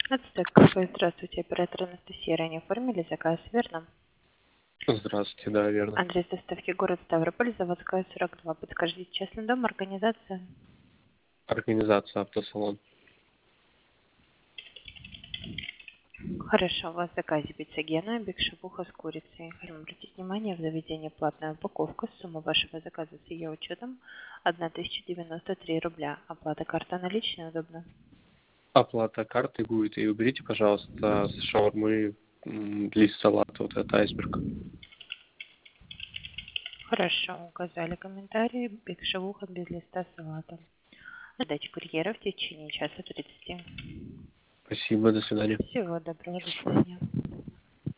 Отстойка кафе. Здравствуйте, оператор Анастасия. Ранее оформили заказ, верно? Здравствуйте, да, верно. Адрес доставки город Ставрополь, заводская 42. Подскажите, частный дом, организация? Организация автосалон. Хорошо, у вас в заказе пицца Гена, биг-шавуха с курицей. Хотим обратить внимание, в заведении платная упаковка. Сумма вашего заказа с ее учетом 1093 рубля. Оплата карта наличная, удобно? Оплата карты будет. И уберите, пожалуйста, с шаурмы лист салата, вот этот айсберг. Хорошо, указали комментарии. Биг-шавуха без листа салата. Отдача курьера в течение часа 30. Спасибо, до свидания. Всего доброго, до свидания.